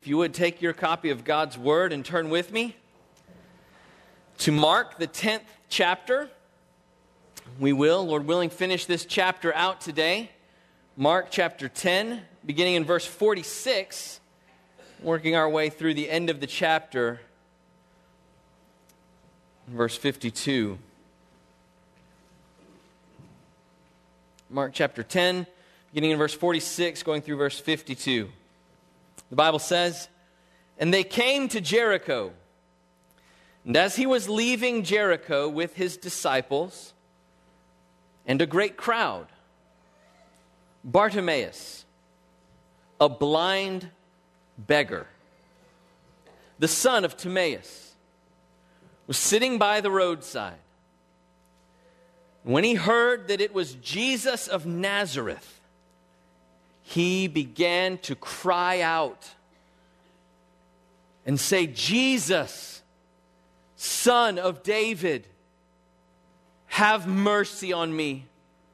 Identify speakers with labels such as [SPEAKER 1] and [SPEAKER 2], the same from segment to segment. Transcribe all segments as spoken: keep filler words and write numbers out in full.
[SPEAKER 1] If you would take your copy of God's Word and turn with me to Mark, the tenth chapter. We will, Lord willing, finish this chapter out today. Mark chapter ten, beginning in verse forty-six, working our way through the end of the chapter, verse fifty-two. Mark chapter ten, beginning in verse forty-six, going through verse fifty-two. The Bible says, "And they came to Jericho. And as he was leaving Jericho with his disciples and a great crowd, Bartimaeus, a blind beggar, the son of Timaeus, was sitting by the roadside. When he heard that it was Jesus of Nazareth, he began to cry out and say, 'Jesus, Son of David, have mercy on me.'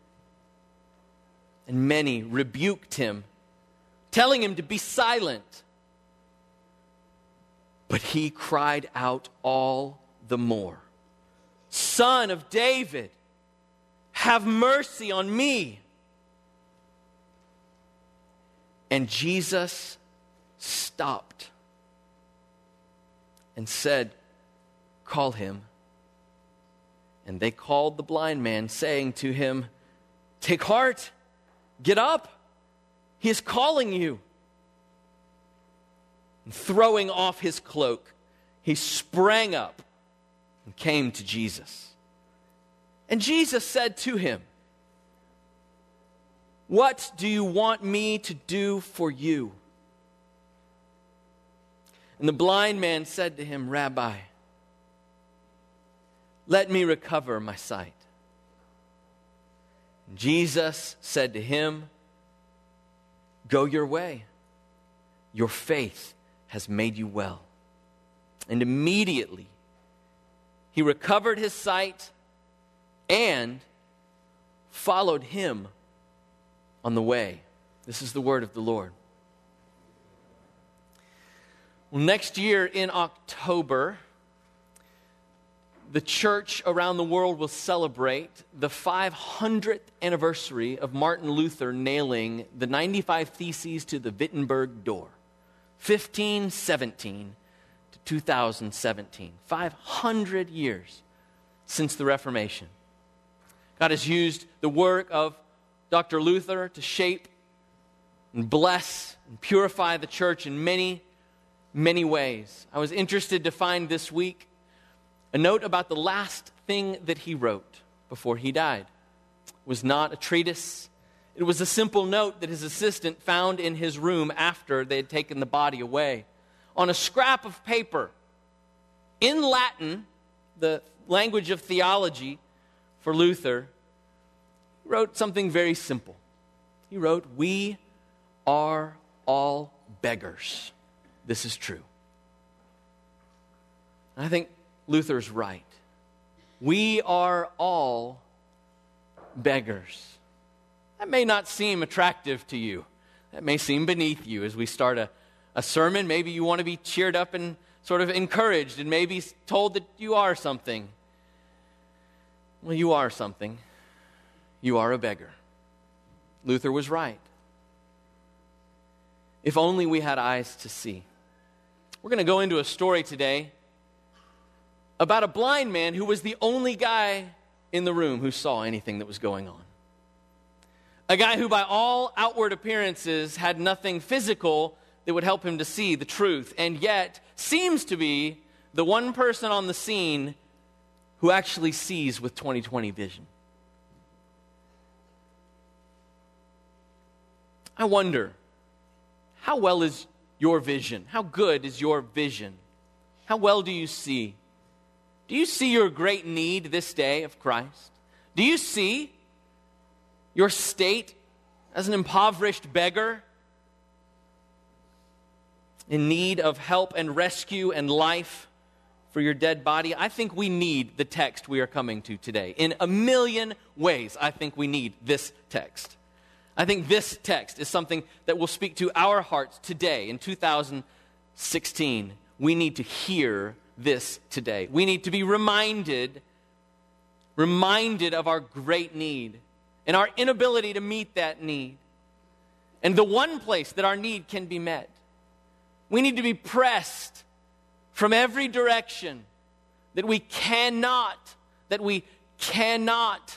[SPEAKER 1] And many rebuked him, telling him to be silent. But he cried out all the more, 'Son of David, have mercy on me.' And Jesus stopped and said, 'Call him.' And they called the blind man, saying to him, 'Take heart, get up, he is calling you.' And throwing off his cloak, he sprang up and came to Jesus. And Jesus said to him, 'What do you want me to do for you?' And the blind man said to him, 'Rabbi, let me recover my sight.' And Jesus said to him, 'Go your way. Your faith has made you well.' And immediately he recovered his sight and followed him on the way." This is the word of the Lord. Well, next year in October, the church around the world will celebrate the five hundredth anniversary of Martin Luther nailing the ninety-five Theses to the Wittenberg door. fifteen seventeen to two thousand seventeen. five hundred years since the Reformation. God has used the work of Doctor Luther to shape and bless and purify the church in many, many ways. I was interested to find this week a note about the last thing that he wrote before he died. It was not a treatise. It was a simple note that his assistant found in his room after they had taken the body away. On a scrap of paper, in Latin, the language of theology for Luther, he wrote something very simple. He wrote, "We are all beggars. This is true." And I think Luther's right. We are all beggars. That may not seem attractive to you. That may seem beneath you as we start a, a sermon. Maybe you want to be cheered up and sort of encouraged and maybe told that you are something. Well, you are something. You are a beggar. Luther was right. If only we had eyes to see. We're going to go into a story today about a blind man who was the only guy in the room who saw anything that was going on. A guy who by all outward appearances had nothing physical that would help him to see the truth, and yet seems to be the one person on the scene who actually sees with twenty twenty vision. I wonder, how well is your vision? How good is your vision? How well do you see? Do you see your great need this day of Christ? Do you see your state as an impoverished beggar in need of help and rescue and life for your dead body? I think we need the text we are coming to today. In a million ways, I think we need this text. I think this text is something that will speak to our hearts today in two thousand sixteen, we need to hear this today. We need to be reminded, reminded of our great need and our inability to meet that need. And the one place that our need can be met. We need to be pressed from every direction that we cannot, that we cannot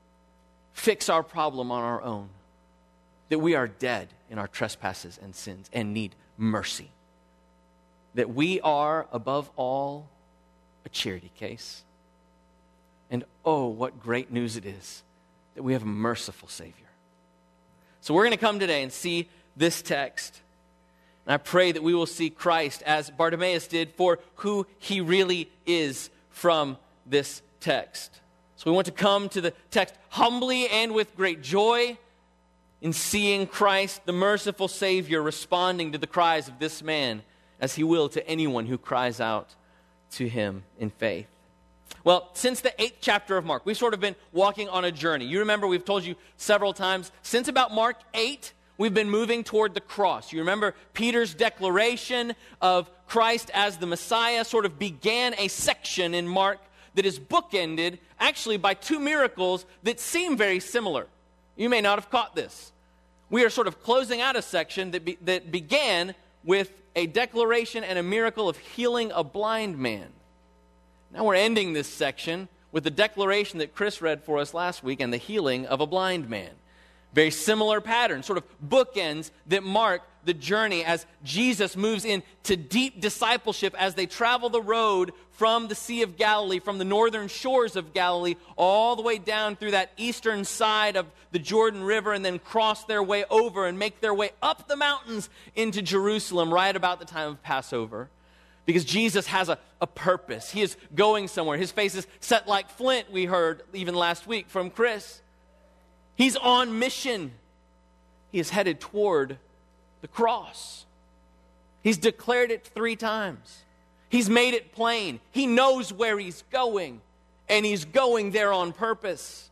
[SPEAKER 1] fix our problem on our own. That we are dead in our trespasses and sins and need mercy. That we are, above all, a charity case. And oh, what great news it is that we have a merciful Savior. So we're going to come today and see this text. And I pray that we will see Christ as Bartimaeus did for who he really is from this text. So we want to come to the text humbly and with great joy in seeing Christ, the merciful Savior, responding to the cries of this man as he will to anyone who cries out to him in faith. Well, since the eighth chapter of Mark, we've sort of been walking on a journey. You remember we've told you several times, since about Mark eight, we've been moving toward the cross. You remember Peter's declaration of Christ as the Messiah sort of began a section in Mark that is bookended actually by two miracles that seem very similar. You may not have caught this. We are sort of closing out a section that, be, that began with a declaration and a miracle of healing a blind man. Now we're ending this section with the declaration that Chris read for us last week and the healing of a blind man. Very similar pattern, sort of bookends that mark the journey as Jesus moves into deep discipleship as they travel the road from the Sea of Galilee, from the northern shores of Galilee, all the way down through that eastern side of the Jordan River and then cross their way over and make their way up the mountains into Jerusalem right about the time of Passover. Because Jesus has a, a purpose. He is going somewhere. His face is set like flint, we heard even last week from Chris. He's on mission. He is headed toward the cross. He's declared it three times. He's made it plain. He knows where he's going, and he's going there on purpose.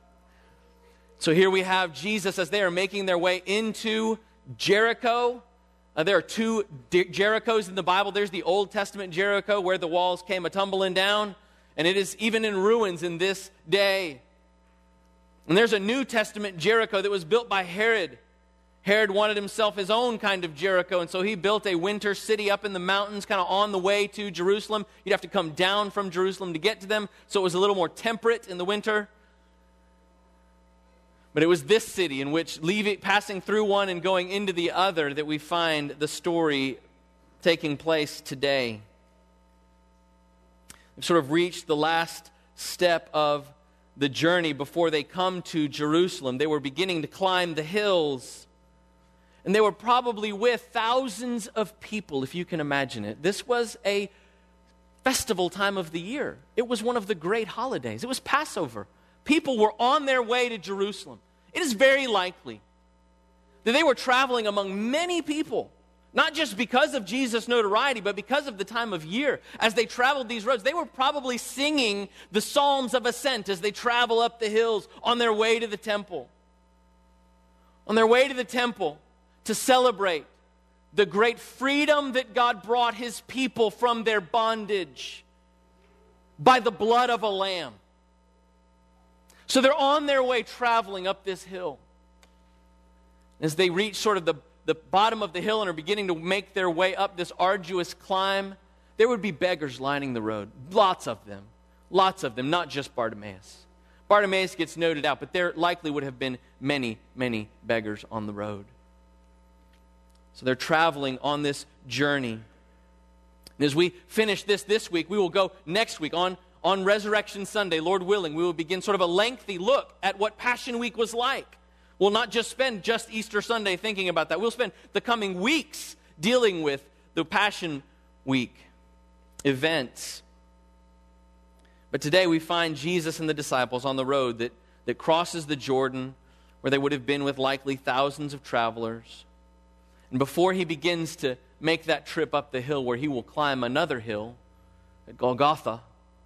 [SPEAKER 1] So here we have Jesus as they are making their way into Jericho. Uh, there are two De- Jerichos in the Bible. There's the Old Testament Jericho where the walls came a-tumbling down, and it is even in ruins in this day. And there's a New Testament Jericho that was built by Herod. Herod wanted himself his own kind of Jericho, and so he built a winter city up in the mountains, kind of on the way to Jerusalem. You'd have to come down from Jerusalem to get to them, so it was a little more temperate in the winter. But it was this city in which, leaving, passing through one and going into the other, that we find the story taking place today. We've sort of reached the last step of the journey before they come to Jerusalem. They were beginning to climb the hills. And they were probably with thousands of people, if you can imagine it. This was a festival time of the year. It was one of the great holidays. It was Passover. People were on their way to Jerusalem. It is very likely that they were traveling among many people, not just because of Jesus' notoriety, but because of the time of year. As they traveled these roads, they were probably singing the Psalms of Ascent as they travel up the hills on their way to the temple. On their way to the temple to celebrate the great freedom that God brought his people from their bondage by the blood of a lamb. So they're on their way traveling up this hill. As they reach sort of the, the bottom of the hill and are beginning to make their way up this arduous climb, there would be beggars lining the road. Lots of them. Lots of them, not just Bartimaeus. Bartimaeus gets noted out, but there likely would have been many, many beggars on the road. So they're traveling on this journey. And as we finish this this week, we will go next week on On Resurrection Sunday, Lord willing, we will begin sort of a lengthy look at what Passion Week was like. We'll not just spend just Easter Sunday thinking about that. We'll spend the coming weeks dealing with the Passion Week events. But today we find Jesus and the disciples on the road that, that crosses the Jordan, where they would have been with likely thousands of travelers. And before he begins to make that trip up the hill where he will climb another hill at Golgotha,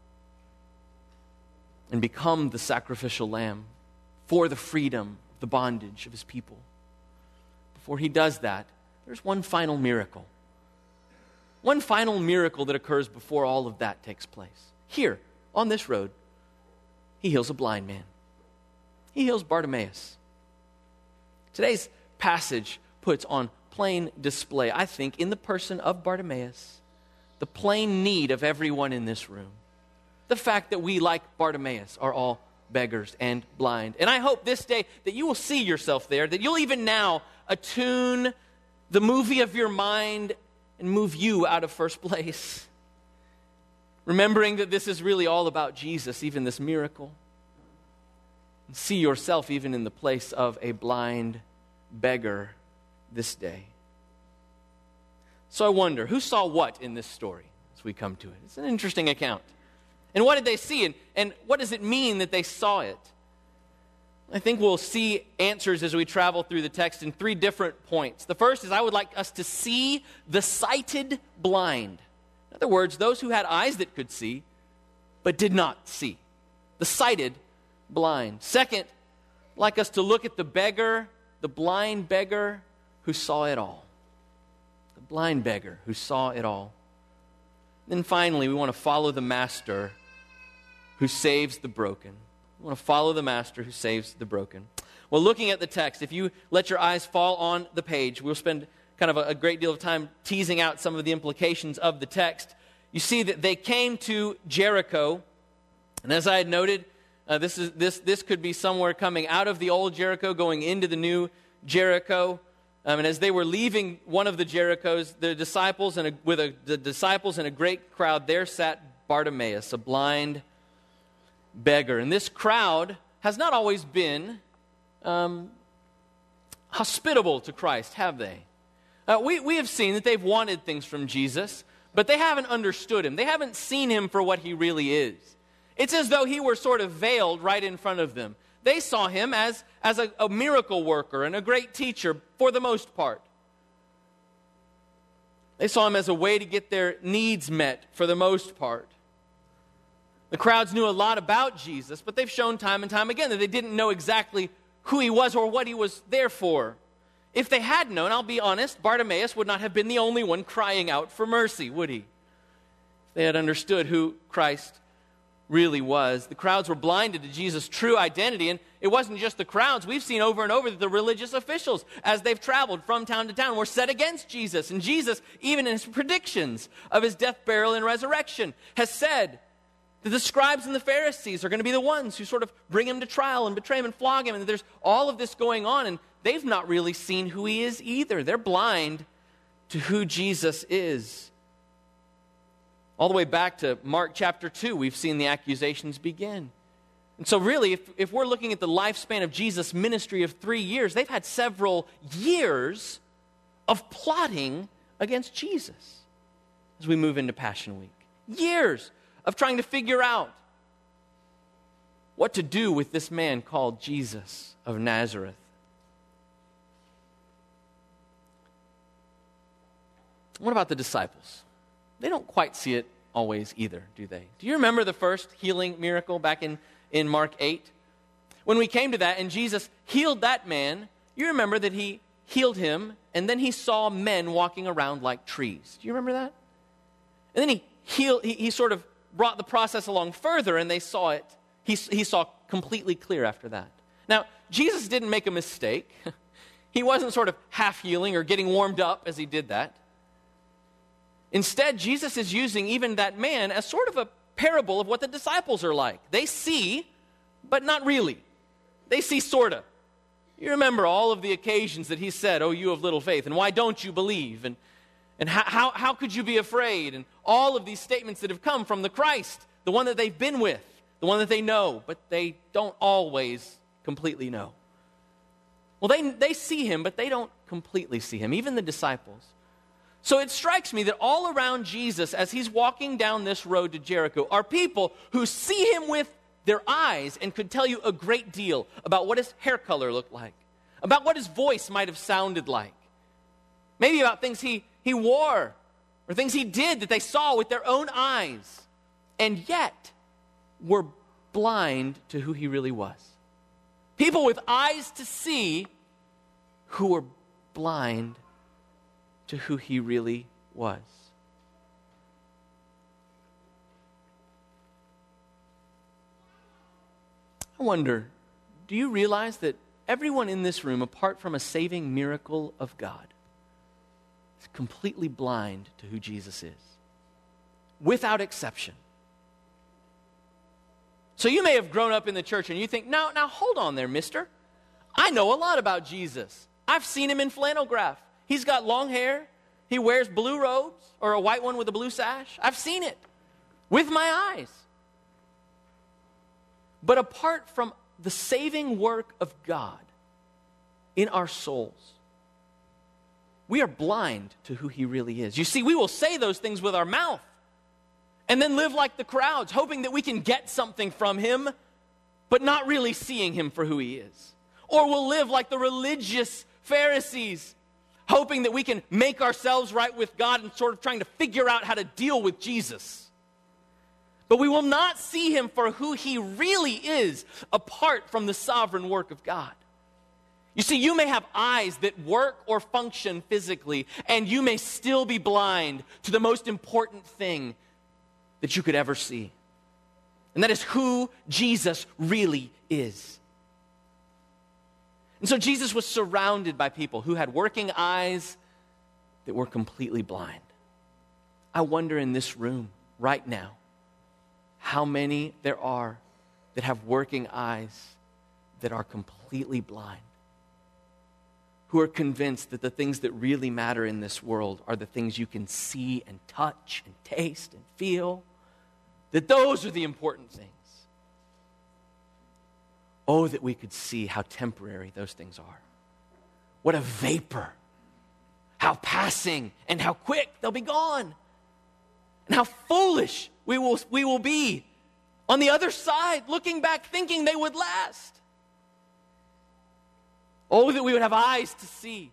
[SPEAKER 1] and become the sacrificial lamb for the freedom, the bondage of his people. Before he does that, there's one final miracle. one final miracle that occurs before all of that takes place. Here, on this road, he heals a blind man. He heals Bartimaeus. Today's passage puts on plain display, I think, in the person of Bartimaeus, the plain need of everyone in this room. The fact that we, like Bartimaeus, are all beggars and blind. And I hope this day that you will see yourself there, that you'll even now attune the movie of your mind and move you out of first place. Remembering that this is really all about Jesus, even this miracle. And see yourself even in the place of a blind beggar this day. So I wonder, who saw what in this story as we come to it? It's an interesting account. And what did they see? And, and what does it mean that they saw it? I think we'll see answers as we travel through the text in three different points. The first is I would like us to see the sighted blind. In other words, those who had eyes that could see, but did not see. The sighted blind. Second, I'd like us to look at the beggar, the blind beggar who saw it all. The blind beggar who saw it all. Then finally, we want to follow the master who saves the broken. We want to follow the master who saves the broken. Well, looking at the text, if you let your eyes fall on the page, we'll spend kind of a, a great deal of time teasing out some of the implications of the text. You see that they came to Jericho, and as I had noted, uh, this is this this could be somewhere coming out of the old Jericho, going into the new Jericho. Um, and as they were leaving one of the Jerichos, the disciples and a, with a, the disciples and a great crowd, there sat Bartimaeus, a blind beggar. And this crowd has not always been um, hospitable to Christ, have they? Uh, we, we have seen that they've wanted things from Jesus, but they haven't understood him. They haven't seen him for what he really is. It's as though he were sort of veiled right in front of them. They saw him as, as a, a miracle worker and a great teacher for the most part. They saw him as a way to get their needs met for the most part. The crowds knew a lot about Jesus, but they've shown time and time again that they didn't know exactly who he was or what he was there for. If they had known, I'll be honest, Bartimaeus would not have been the only one crying out for mercy, would he? If they had understood who Christ really was. The crowds were blinded to Jesus' true identity, and it wasn't just the crowds. We've seen over and over that the religious officials, as they've traveled from town to town, were set against Jesus. And Jesus, even in his predictions of his death, burial, and resurrection, has said that the scribes and the Pharisees are going to be the ones who sort of bring him to trial and betray him and flog him. And there's all of this going on, and they've not really seen who he is either. They're blind to who Jesus is. All the way back to Mark chapter two, we've seen the accusations begin. And so really, if, if we're looking at the lifespan of Jesus' ministry of three years, they've had several years of plotting against Jesus as we move into Passion Week. Years of trying to figure out what to do with this man called Jesus of Nazareth. What about the disciples? They don't quite see it always either, do they? Do you remember the first healing miracle back in, in Mark eight? When we came to that and Jesus healed that man, you remember that he healed him and then he saw men walking around like trees. Do you remember that? And then he healed, he, he sort of brought the process along further and they saw it. He, he saw completely clear after that. Now, Jesus didn't make a mistake. He wasn't sort of half healing or getting warmed up as he did that. Instead, Jesus is using even that man as sort of a parable of what the disciples are like. They see, but not really. They see sort of. You remember all of the occasions that he said, "Oh, you of little faith," and "Why don't you believe?" And, and how, how, how could you be afraid? And all of these statements that have come from the Christ, the one that they've been with, the one that they know, but they don't always completely know. Well, they, they see him, but they don't completely see him, even the disciples. So it strikes me that all around Jesus, as he's walking down this road to Jericho, are people who see him with their eyes and could tell you a great deal about what his hair color looked like, about what his voice might have sounded like, maybe about things he, he wore or things he did that they saw with their own eyes, and yet were blind to who he really was. People with eyes to see who were blind to who he really was. I wonder, do you realize that everyone in this room, apart from a saving miracle of God, is completely blind to who Jesus is? Without exception. So you may have grown up in the church and you think, now, now hold on there, mister. I know a lot about Jesus. I've seen him in flannel graph. He's got long hair. He wears blue robes or a white one with a blue sash. I've seen it with my eyes. But apart from the saving work of God in our souls, we are blind to who he really is. You see, we will say those things with our mouth and then live like the crowds, hoping that we can get something from him, but not really seeing him for who he is. Or we'll live like the religious Pharisees, hoping that we can make ourselves right with God and sort of trying to figure out how to deal with Jesus. But we will not see him for who he really is apart from the sovereign work of God. You see, you may have eyes that work or function physically, and you may still be blind to the most important thing that you could ever see. And that is who Jesus really is. And so Jesus was surrounded by people who had working eyes that were completely blind. I wonder in this room right now how many there are that have working eyes that are completely blind, who are convinced that the things that really matter in this world are the things you can see and touch and taste and feel, that those are the important things. Oh, that we could see how temporary those things are. What a vapor. How passing and how quick they'll be gone. And how foolish we will, we will be on the other side, looking back, thinking they would last. Oh, that we would have eyes to see.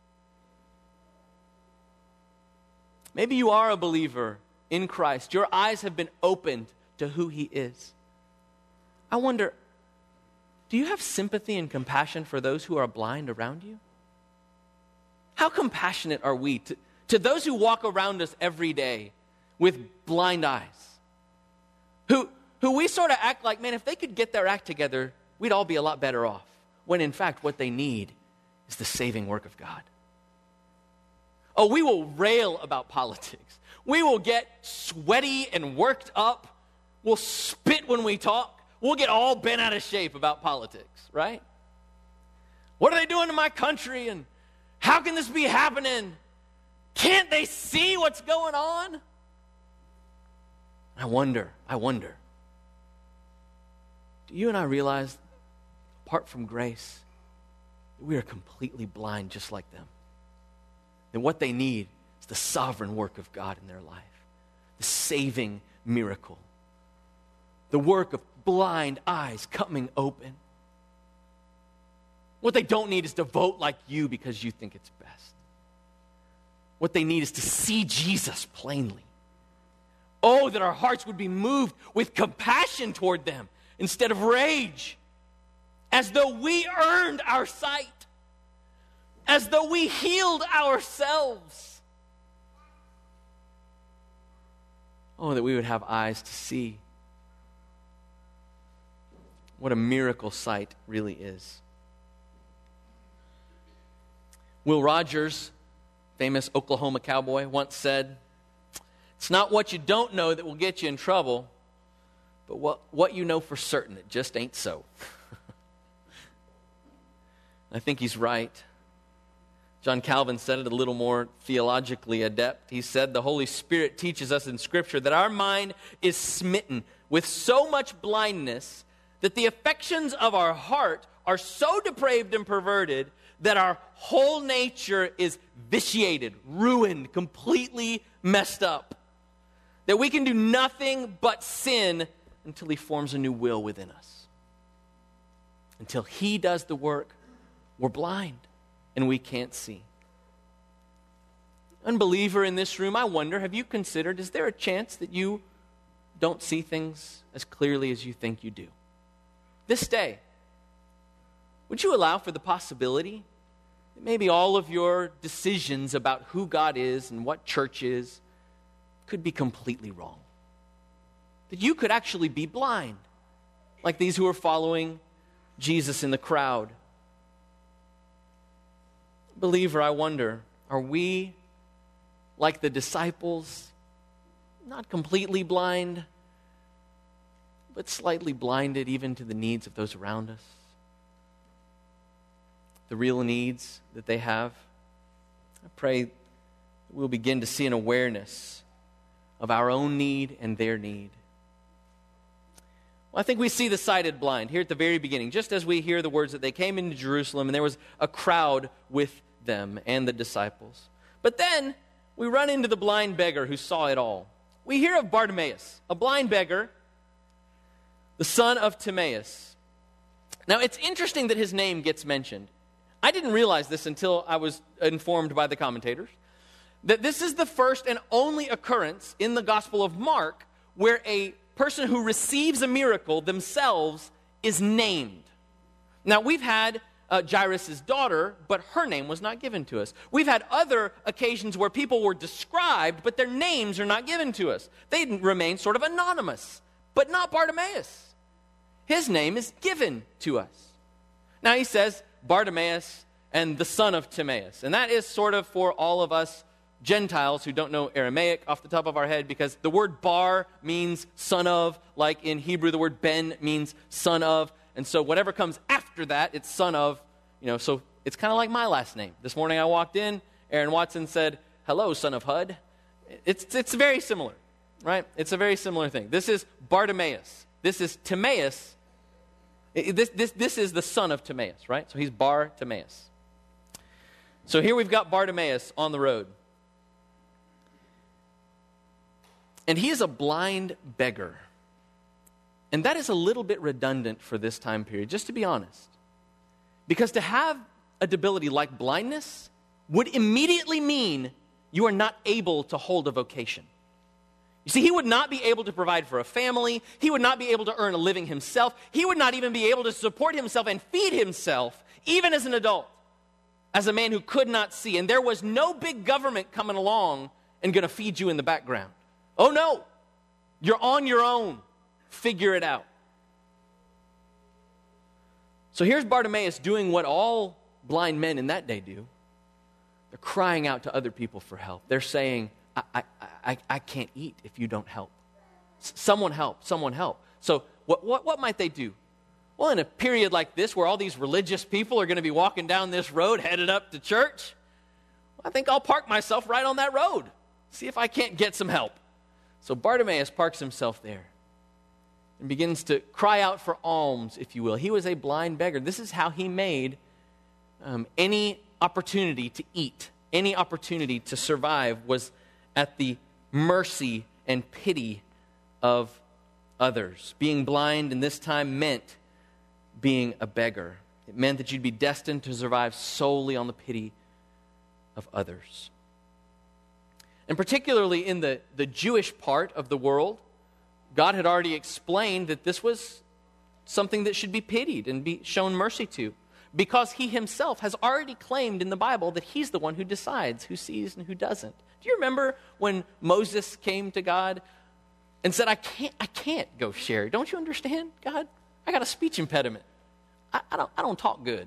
[SPEAKER 1] Maybe you are a believer in Christ. Your eyes have been opened to who he is. I wonder, do you have sympathy and compassion for those who are blind around you? How compassionate are we to, to those who walk around us every day with blind eyes? Who, who we sort of act like, man, if they could get their act together, we'd all be a lot better off. When in fact, what they need is the saving work of God. Oh, we will rail about politics. We will get sweaty and worked up. We'll spit when we talk. We'll get all bent out of shape about politics, right? What are they doing to my country? And how can this be happening? Can't they see what's going on? I wonder, I wonder. Do you and I realize, apart from grace, that we are completely blind just like them? And what they need is the sovereign work of God in their life. The saving miracle. The work of blind eyes coming open. What they don't need is to vote like you because you think it's best. What they need is to see Jesus plainly. Oh, that our hearts would be moved with compassion toward them instead of rage. As though we earned our sight. As though we healed ourselves. Oh, that we would have eyes to see what a miracle sight really is. Will Rogers, famous Oklahoma cowboy, once said, "It's not what you don't know that will get you in trouble, but what, what you know for certain, it just ain't so." I think he's right. John Calvin said it a little more theologically adept. He said, the Holy Spirit teaches us in Scripture that our mind is smitten with so much blindness that the affections of our heart are so depraved and perverted that our whole nature is vitiated, ruined, completely messed up. That we can do nothing but sin until he forms a new will within us. Until he does the work, we're blind and we can't see. Unbeliever in this room, I wonder, have you considered, is there a chance that you don't see things as clearly as you think you do? This day, would you allow for the possibility that maybe all of your decisions about who God is and what church is could be completely wrong? That you could actually be blind. like these who are following Jesus in the crowd. Believer, I wonder, are we like the disciples, not completely blind, but slightly blinded even to the needs of those around us? The real needs that they have. I pray we'll begin to see an awareness of our own need and their need. Well, I think we see the sighted blind here at the very beginning, just as we hear the words that they came into Jerusalem and there was a crowd with them and the disciples. But then we run into the blind beggar who saw it all. We hear of Bartimaeus, a blind beggar, the son of Timaeus. Now, it's interesting that his name gets mentioned. I didn't realize this until I was informed by the commentators, that this is the first and only occurrence in the Gospel of Mark where a person who receives a miracle themselves is named. Now, we've had uh, Jairus' daughter, but her name was not given to us. We've had other occasions where people were described, but their names are not given to us. They remain sort of anonymous, but not Bartimaeus. His name is given to us. Now, he says, Bartimaeus and the son of Timaeus. And that is sort of for all of us Gentiles who don't know Aramaic off the top of our head, because the word bar means son of, like in Hebrew the word ben means son of. And so whatever comes after that, it's son of, you know, so it's kind of like my last name. This morning I walked in, Aaron Watson said, hello, son of Hud. It's, it's very similar, right? It's a very similar thing. This is Bartimaeus. This is Timaeus. This, this, this is the son of Timaeus, right? So he's Bar-Timaeus. So here we've got Bartimaeus on the road. And he is a blind beggar. And that is a little bit redundant for this time period, just to be honest. Because to have a debility like blindness would immediately mean you are not able to hold a vocation. You see, he would not be able to provide for a family. He would not be able to earn a living himself. He would not even be able to support himself and feed himself, even as an adult, as a man who could not see. And there was no big government coming along and going to feed you in the background. Oh, no. You're on your own. Figure it out. So here's Bartimaeus doing what all blind men in that day do. They're crying out to other people for help. They're saying, I, I, I, I can't eat if you don't help. S- someone help, someone help. So what, what, what might they do? Well, in a period like this where all these religious people are going to be walking down this road headed up to church, I think I'll park myself right on that road. See if I can't get some help. So Bartimaeus parks himself there and begins to cry out for alms, if you will. He was a blind beggar. This is how he made um, any opportunity to eat, any opportunity to survive was at the mercy and pity of others. Being blind in this time meant being a beggar. It meant that you'd be destined to survive solely on the pity of others. And particularly in the, the Jewish part of the world, God had already explained that this was something that should be pitied and be shown mercy to, because he himself has already claimed in the Bible that he's the one who decides who sees and who doesn't. Do you remember when Moses came to God and said, I can't, I can't go share. Don't you understand, God? I got a speech impediment. I, I don't, I don't talk good.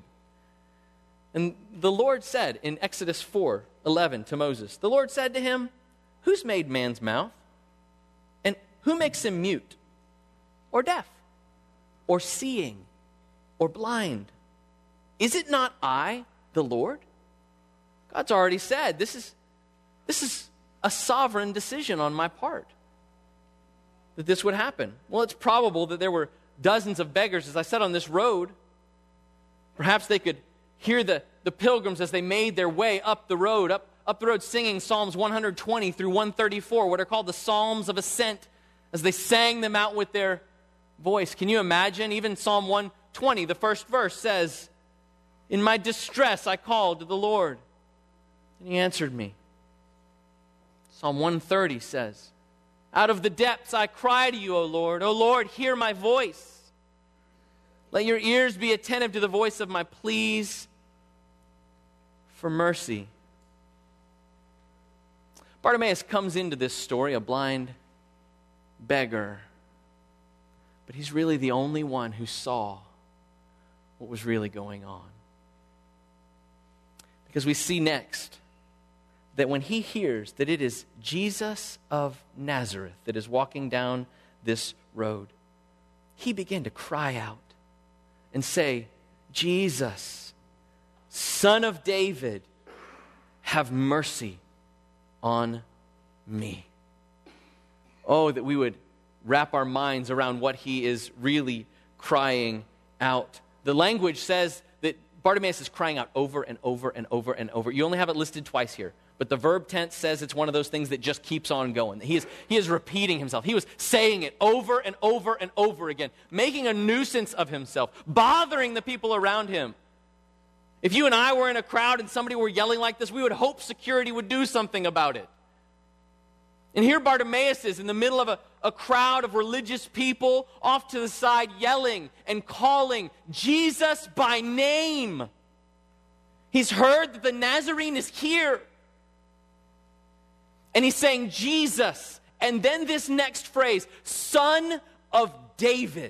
[SPEAKER 1] And the Lord said in Exodus four eleven to Moses, the Lord said to him, who's made man's mouth? And who makes him mute or deaf or seeing or blind? Is it not I, the Lord? God's already said, this is, this is a sovereign decision on my part that this would happen. Well, it's probable that there were dozens of beggars, as I said, on this road. Perhaps they could hear the, the pilgrims as they made their way up the road, up, up the road singing Psalms one twenty through one thirty-four, what are called the Psalms of Ascent, as they sang them out with their voice. Can you imagine? Even Psalm one twenty, the first verse says, in my distress I called to the Lord, and he answered me. Psalm one thirty says, out of the depths I cry to you, O Lord. O Lord, hear my voice. Let your ears be attentive to the voice of my pleas for mercy. Bartimaeus comes into this story, a blind beggar, But he's really the only one who saw what was really going on. Because we see next that when he hears that it is Jesus of Nazareth that is walking down this road, he began to cry out and say, Jesus, Son of David, have mercy on me. Oh, that we would wrap our minds around what he is really crying out. The language says that Bartimaeus is crying out over and over and over and over. You only have it listed twice here, but the verb tense says it's one of those things that just keeps on going. He is, he is repeating himself. He was saying it over and over and over again, making a nuisance of himself, bothering the people around him. If you and I were in a crowd and somebody were yelling like this, we would hope security would do something about it. And here Bartimaeus is in the middle of a, a crowd of religious people off to the side yelling and calling Jesus by name. He's heard that the Nazarene is here. And he's saying, Jesus, and then this next phrase, Son of David.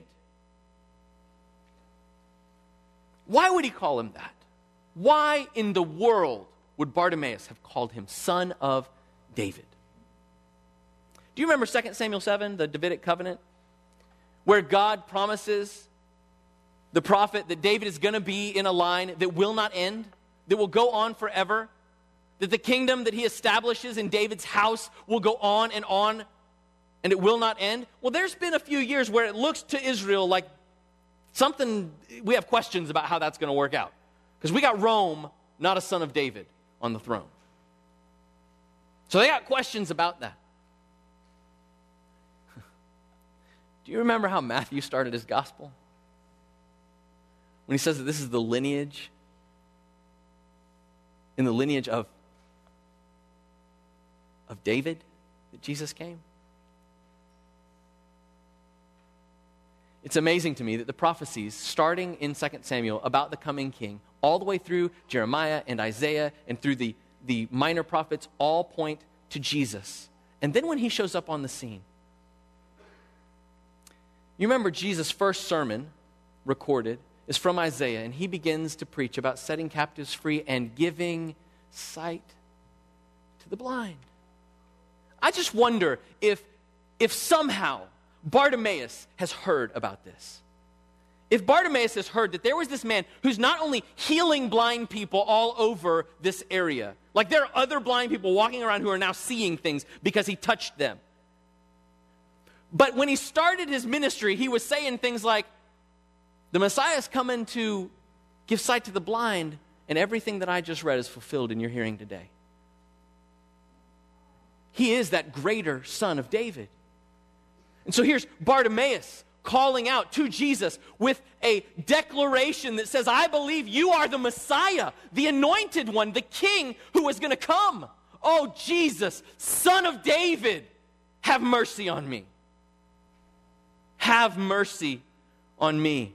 [SPEAKER 1] Why would he call him that? Why in the world would Bartimaeus have called him Son of David? Do you remember Second Samuel seven, the Davidic covenant, where God promises the prophet that David is going to be in a line that will not end, that will go on forever, that the kingdom that he establishes in David's house will go on and on, and it will not end? Well, there's been a few years where it looks to Israel like something, we have questions about how that's going to work out. Because we got Rome, not a son of David, on the throne. So they got questions about that. Do you remember how Matthew started his gospel? When he says that this is the lineage, in the lineage of, of David, that Jesus came? It's amazing to me that the prophecies, starting in Second Samuel about the coming king, all the way through Jeremiah and Isaiah and through the, the minor prophets, all point to Jesus. And then when he shows up on the scene, you remember Jesus' first sermon recorded is from Isaiah, and he begins to preach about setting captives free and giving sight to the blind. I just wonder if, if somehow Bartimaeus has heard about this. If Bartimaeus has heard that there was this man who's not only healing blind people all over this area, like there are other blind people walking around who are now seeing things because he touched them. But when he started his ministry, he was saying things like, the Messiah is coming to give sight to the blind, and everything that I just read is fulfilled in your hearing today. He is that greater Son of David. And so here's Bartimaeus calling out to Jesus with a declaration that says, I believe you are the Messiah, the anointed one, the king who is going to come. Oh, Jesus, Son of David, have mercy on me. Have mercy on me.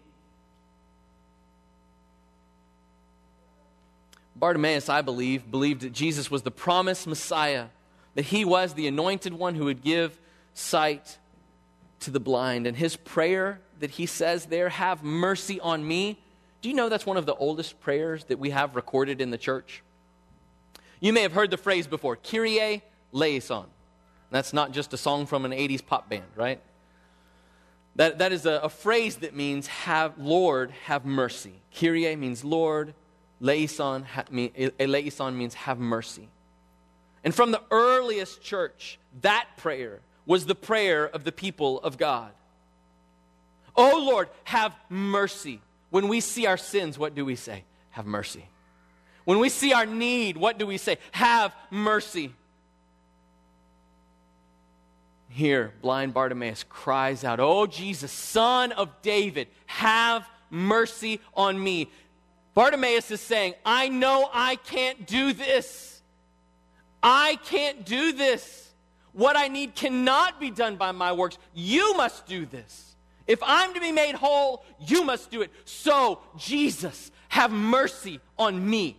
[SPEAKER 1] Bartimaeus, I believe, believed that Jesus was the promised Messiah, that he was the anointed one who would give sight to the blind. And his prayer that he says there, have mercy on me, do you know that's one of the oldest prayers that we have recorded in the church? You may have heard the phrase before, Kyrie eleison. That's not just a song from an eighties pop band, right? That, that is a, a phrase that means, have, Lord, have mercy. Kyrie means Lord. Eleison, ha, mean, eleison means have mercy. And from the earliest church, that prayer was the prayer of the people of God. Oh Lord, have mercy. When we see our sins, what do we say? Have mercy. When we see our need, what do we say? Have mercy. Here, blind Bartimaeus cries out, oh Jesus, Son of David, have mercy on me. Bartimaeus is saying, I know I can't do this. I can't do this. What I need cannot be done by my works. You must do this. If I'm to be made whole, you must do it. So, Jesus, have mercy on me.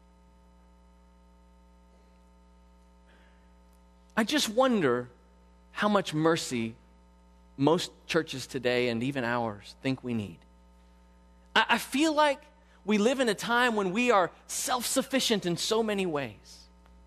[SPEAKER 1] I just wonder how much mercy most churches today and even ours think we need. I, I feel like we live in a time when we are self-sufficient in so many ways.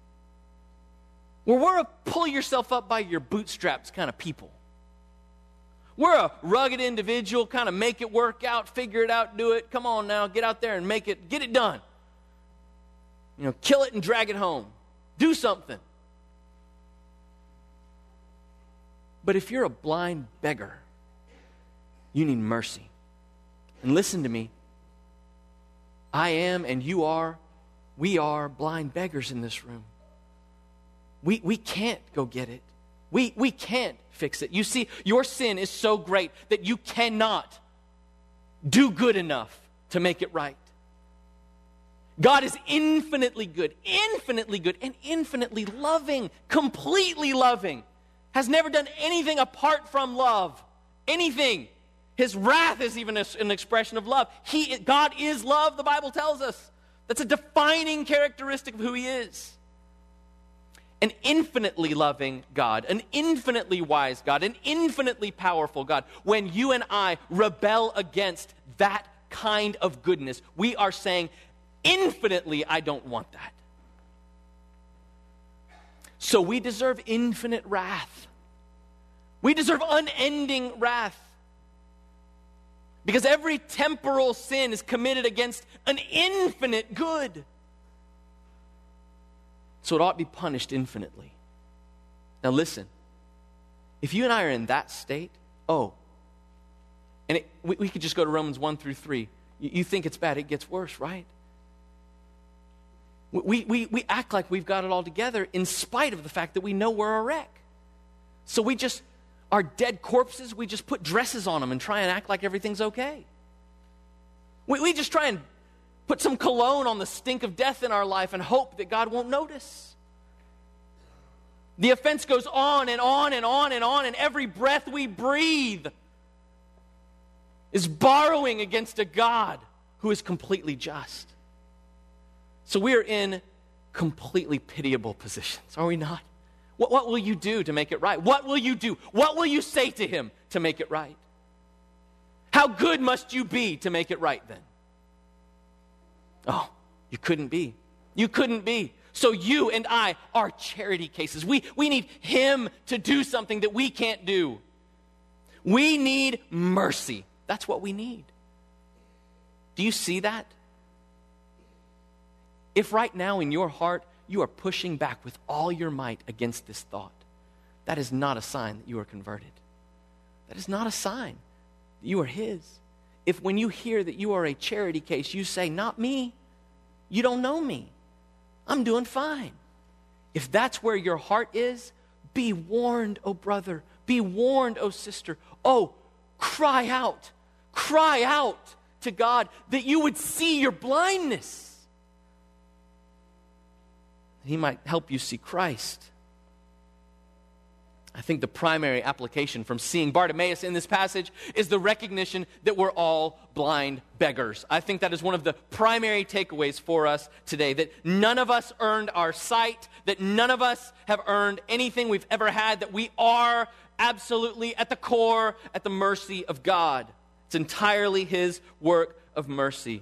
[SPEAKER 1] Where we're a pull yourself up by your bootstraps kind of people. We're a rugged individual, kind of make it work out, figure it out, do it. Come on now, get out there and make it, get it done. You know, kill it and drag it home. Do something. But if you're a blind beggar, you need mercy. And listen to me. I am and you are, we are blind beggars in this room. We, we can't go get it. We, we can't fix it. You see, your sin is so great that you cannot do good enough to make it right. God is infinitely good, infinitely good, and infinitely loving, completely loving. Has never done anything apart from love. Anything. His wrath is even a, an expression of love. He, God is love, the Bible tells us. That's a defining characteristic of who He is. An infinitely loving God, an infinitely wise God, an infinitely powerful God. When you and I rebel against that kind of goodness, we are saying, infinitely, I don't want that. So we deserve infinite wrath. We deserve unending wrath. Because every temporal sin is committed against an infinite good. So it ought to be punished infinitely. Now listen, if you and I are in that state, oh, and it, we, we could just go to Romans one through three. You, you think it's bad, it gets worse, right? We, we, we act like we've got it all together in spite of the fact that we know we're a wreck. So we just, our dead corpses, we just put dresses on them and try and act like everything's okay. We, we just try and put some cologne on the stink of death in our life and hope that God won't notice. The offense goes on and on and on and on, and every breath we breathe is borrowing against a God who is completely just. So we are in completely pitiable positions, are we not? What, what will you do to make it right? What will you do? What will you say to Him to make it right? How good must you be to make it right then? Oh, you couldn't be. You couldn't be. So you and I are charity cases. We, we need Him to do something that we can't do. We need mercy. That's what we need. Do you see that? If right now in your heart you are pushing back with all your might against this thought, that is not a sign that you are converted. That is not a sign that you are His. If when you hear that you are a charity case, you say, not me, you don't know me, I'm doing fine. If that's where your heart is, be warned, oh brother, be warned, oh sister. Oh, cry out, cry out to God that you would see your blindness. He might help you see Christ. I think the primary application from seeing Bartimaeus in this passage is the recognition that we're all blind beggars. I think that is one of the primary takeaways for us today, that none of us earned our sight, that none of us have earned anything we've ever had, that we are absolutely at the core at the mercy of God. It's entirely His work of mercy.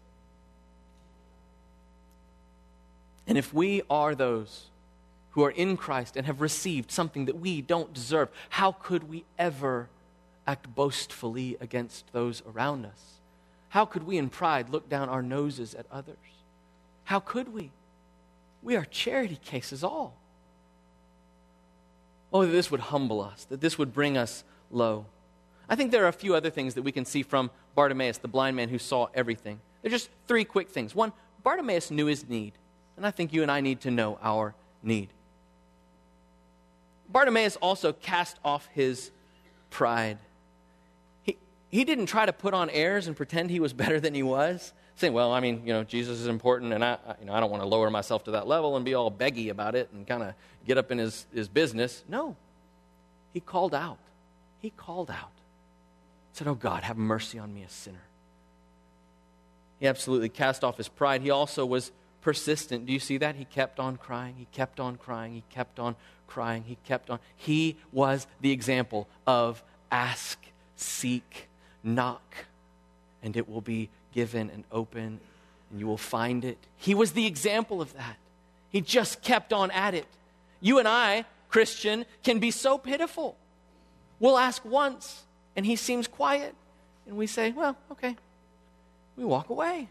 [SPEAKER 1] And if we are those who are in Christ and have received something that we don't deserve, how could we ever act boastfully against those around us? How could we in pride look down our noses at others? How could we? We are charity cases all. Oh, that this would humble us, that this would bring us low. I think there are a few other things that we can see from Bartimaeus, the blind man who saw everything. They're just three quick things. One, Bartimaeus knew his need, and I think you and I need to know our need. Bartimaeus also cast off his pride. He, he didn't try to put on airs and pretend he was better than he was, saying, well, I mean, you know, Jesus is important, and I, I, you know, I don't want to lower myself to that level and be all beggy about it and kind of get up in his, his business. No. He called out. He called out. Said, oh God, have mercy on me, a sinner. He absolutely cast off his pride. He also was persistent. Do you see that? He kept on crying. He kept on crying. He kept on crying. He kept on. He was the example of ask, seek, knock, and it will be given and open, and you will find it. He was the example of that. He just kept on at it. You and I, Christian, can be so pitiful. We'll ask once, and he seems quiet, and we say, well, okay. We walk away.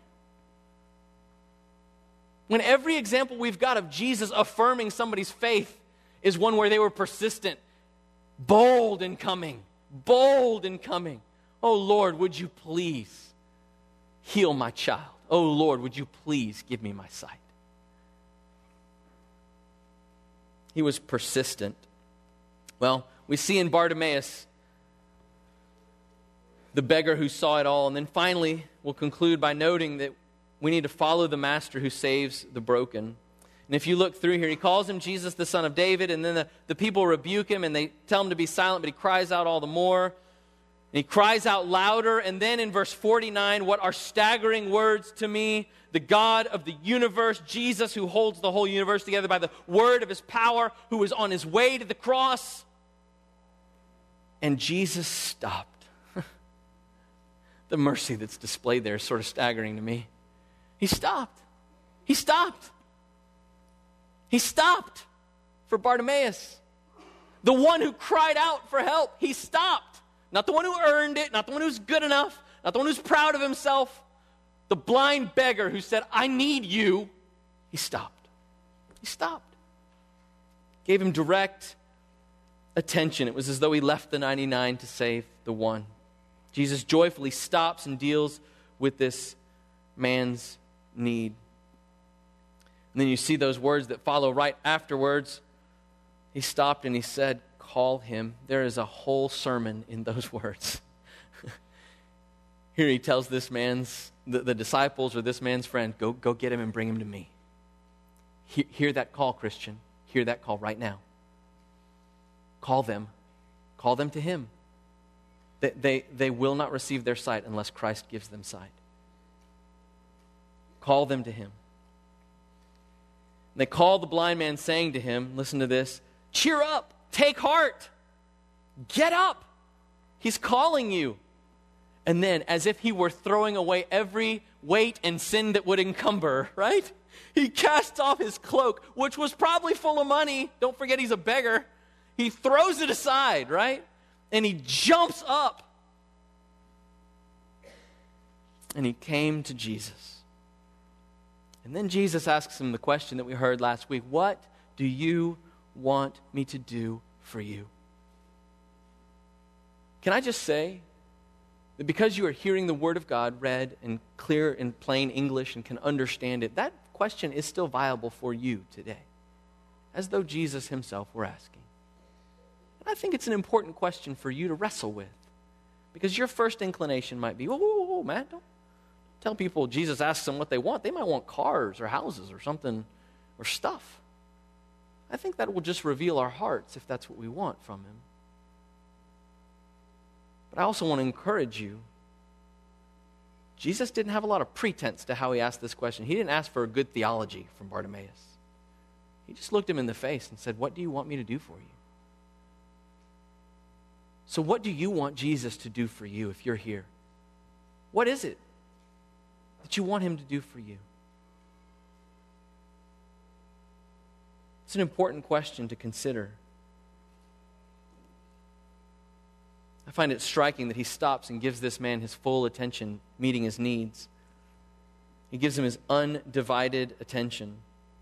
[SPEAKER 1] When every example we've got of Jesus affirming somebody's faith is one where they were persistent, bold in coming, bold in coming. Oh, Lord, would you please heal my child? Oh, Lord, would you please give me my sight? He was persistent. Well, we see in Bartimaeus the beggar who saw it all. And then finally, we'll conclude by noting that we need to follow the master who saves the broken. And if you look through here, he calls him Jesus, the son of David, and then the, the people rebuke him and they tell him to be silent, but he cries out all the more. And he cries out louder, and then in verse forty-nine, what are staggering words to me? The God of the universe, Jesus, who holds the whole universe together by the word of his power, who was on his way to the cross. And Jesus stopped. The mercy that's displayed there is sort of staggering to me. He stopped. He stopped. He stopped for Bartimaeus. The one who cried out for help, he stopped. Not the one who earned it, not the one who's good enough, not the one who's proud of himself. The blind beggar who said, I need you, he stopped. He stopped. Gave him direct attention. It was as though he left the ninety-nine to save the one. Jesus joyfully stops and deals with this man's need. And then you see those words that follow right afterwards. He stopped and he said, call him. There is a whole sermon in those words. Here he tells this man's, the, the disciples or this man's friend, go, go get him and bring him to me. He, hear that call, Christian. Hear that call right now. Call them. Call them to him. They, they, they will not receive their sight unless Christ gives them sight. Call them to him. And they call the blind man, saying to him, listen to this, cheer up, take heart, get up. He's calling you. And then, as if he were throwing away every weight and sin that would encumber, right? He casts off his cloak, which was probably full of money. Don't forget he's a beggar. He throws it aside, right? And he jumps up. And he came to Jesus. And then Jesus asks him the question that we heard last week. What do you want me to do for you? Can I just say that because you are hearing the Word of God read in clear and plain English and can understand it, that question is still viable for you today, as though Jesus himself were asking. And I think it's an important question for you to wrestle with, because your first inclination might be, whoa, whoa, whoa, Matt, don't tell people Jesus asks them what they want. They might want cars or houses or something or stuff. I think that will just reveal our hearts if that's what we want from him. But I also want to encourage you. Jesus didn't have a lot of pretense to how he asked this question. He didn't ask for a good theology from Bartimaeus. He just looked him in the face and said, what do you want me to do for you? So what do you want Jesus to do for you if you're here? What is it that you want him to do for you? It's an important question to consider. I find it striking that he stops and gives this man his full attention, meeting his needs. He gives him his undivided attention.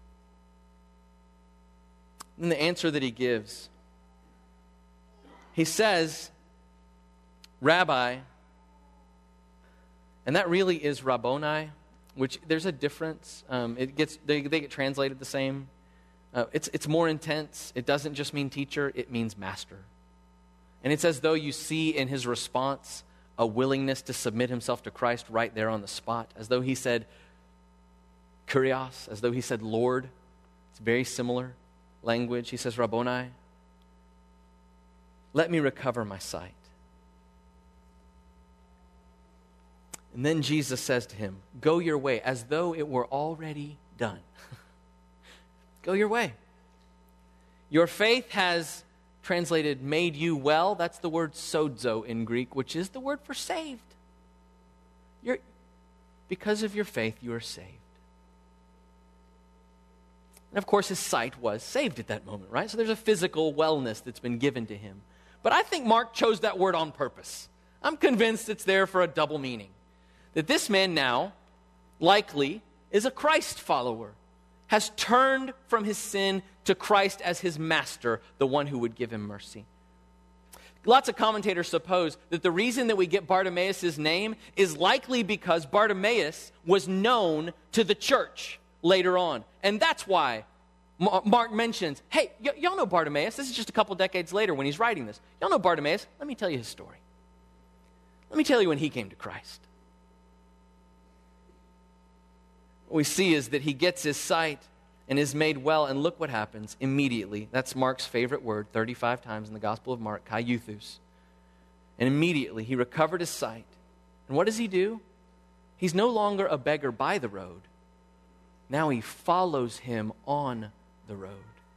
[SPEAKER 1] And the answer that he gives, he says, Rabbi, and that really is Rabboni, which there's a difference. Um, it gets they, they get translated the same. Uh, it's it's more intense. It doesn't just mean teacher; it means master. And it's as though you see in his response a willingness to submit himself to Christ right there on the spot, as though he said Kyrios, as though he said Lord. It's very similar language. He says Rabboni. Let me recover my sight. And then Jesus says to him, go your way, as though it were already done. Go your way. Your faith has translated made you well. That's the word sozo in Greek, which is the word for saved. You're, because of your faith, you are saved. And of course, his sight was saved at that moment, right? So there's a physical wellness that's been given to him. But I think Mark chose that word on purpose. I'm convinced it's there for a double meaning. That this man now, likely, is a Christ follower, has turned from his sin to Christ as his master, the one who would give him mercy. Lots of commentators suppose that the reason that we get Bartimaeus' name is likely because Bartimaeus was known to the church later on. And that's why Mark mentions, hey, y- y'all know Bartimaeus. This is just a couple decades later when he's writing this. Y'all know Bartimaeus. Let me tell you his story. Let me tell you when he came to Christ. What we see is that he gets his sight and is made well, and look what happens immediately. That's Mark's favorite word, thirty-five times in the Gospel of Mark, kaiuthus. And immediately he recovered his sight. And what does he do? He's no longer a beggar by the road. Now he follows him on the road.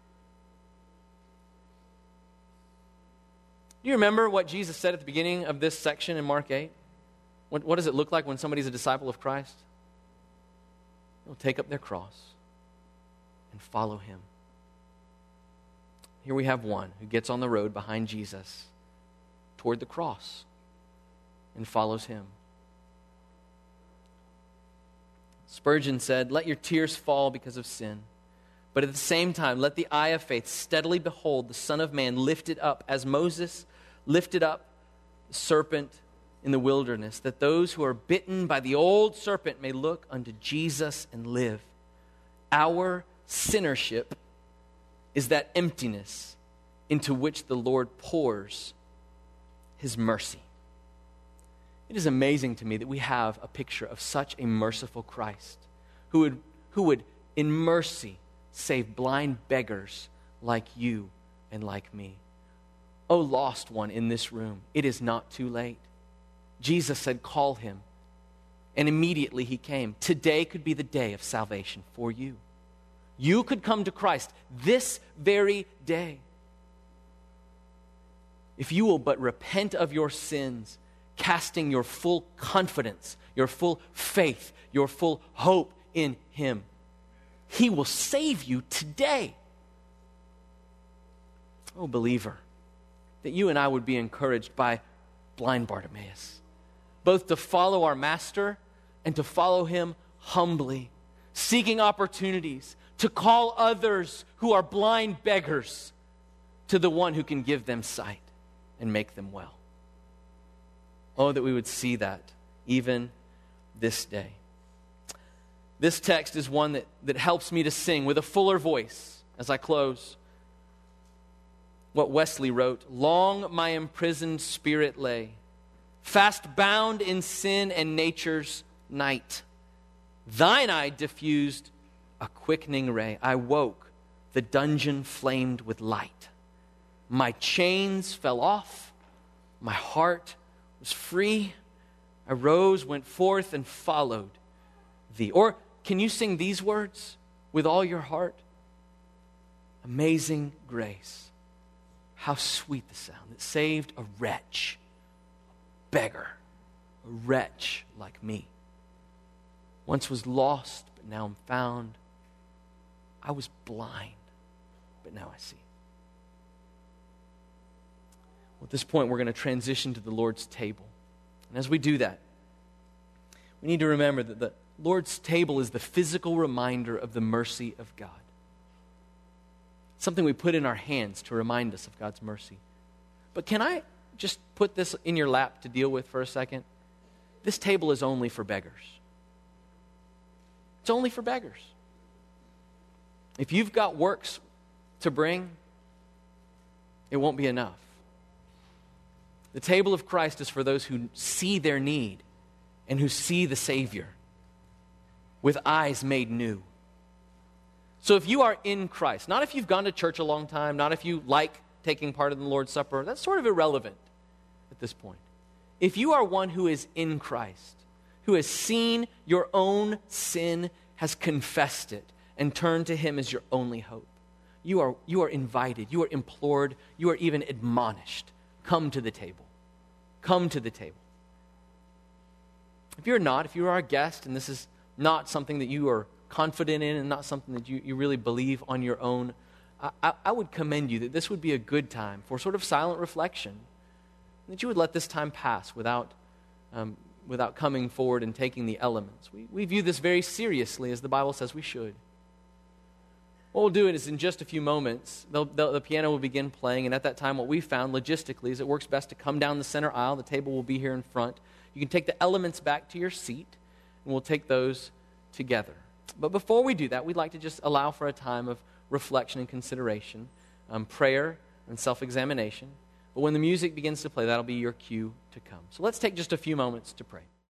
[SPEAKER 1] Do you remember what Jesus said at the beginning of this section in Mark eight? What, what does it look like when somebody's a disciple of Christ? They'll take up their cross and follow him. Here we have one who gets on the road behind Jesus toward the cross and follows him. Spurgeon said, "Let your tears fall because of sin, but at the same time, let the eye of faith steadily behold the Son of Man lifted up as Moses lifted up the serpent in the wilderness, that those who are bitten by the old serpent may look unto Jesus and live." Our sinnership is that emptiness into which the Lord pours his mercy. It is amazing to me that we have a picture of such a merciful Christ who would, who would in mercy, save blind beggars like you and like me. Oh, lost one in this room, it is not too late. Jesus said, call him. And immediately he came. Today could be the day of salvation for you. You could come to Christ this very day. If you will but repent of your sins, casting your full confidence, your full faith, your full hope in him, he will save you today. Oh, believer, that you and I would be encouraged by blind Bartimaeus, both to follow our master and to follow him humbly, seeking opportunities to call others who are blind beggars to the one who can give them sight and make them well. Oh, that we would see that even this day. This text is one that, that helps me to sing with a fuller voice as I close. What Wesley wrote, "Long my imprisoned spirit lay, fast bound in sin and nature's night. Thine eye diffused a quickening ray. I woke, the dungeon flamed with light. My chains fell off, my heart was free. I rose, went forth, and followed thee." Or can you sing these words with all your heart? Amazing grace, how sweet the sound that saved a wretch, a beggar, a wretch like me. Once was lost, but now I'm found. I was blind, but now I see. Well, at this point, we're going to transition to the Lord's table. And as we do that, we need to remember that the Lord's table is the physical reminder of the mercy of God. Something we put in our hands to remind us of God's mercy. But can I just put this in your lap to deal with for a second? This table is only for beggars. It's only for beggars. If you've got works to bring, it won't be enough. The table of Christ is for those who see their need and who see the Savior with eyes made new. So if you are in Christ, not if you've gone to church a long time, not if you like taking part in the Lord's Supper, that's sort of irrelevant at this point. If you are one who is in Christ, who has seen your own sin has confessed it and turned to him as your only hope, you are, you are invited, you are implored, you are even admonished. Come to the table. Come to the table. If you're not, if you're our guest and this is not something that you are confident in and not something that you, you really believe on your own, I, I, I would commend you that this would be a good time for sort of silent reflection, that you would let this time pass without um, without coming forward and taking the elements. We, we view this very seriously, as the Bible says we should. What we'll do is in just a few moments, they'll, they'll, the piano will begin playing, and at that time what we found logistically is it works best to come down the center aisle. The table will be here in front. You can take the elements back to your seat, and we'll take those together. But before we do that, we'd like to just allow for a time of reflection and consideration, um, prayer and self-examination. But when the music begins to play, that'll be your cue to come. So let's take just a few moments to pray.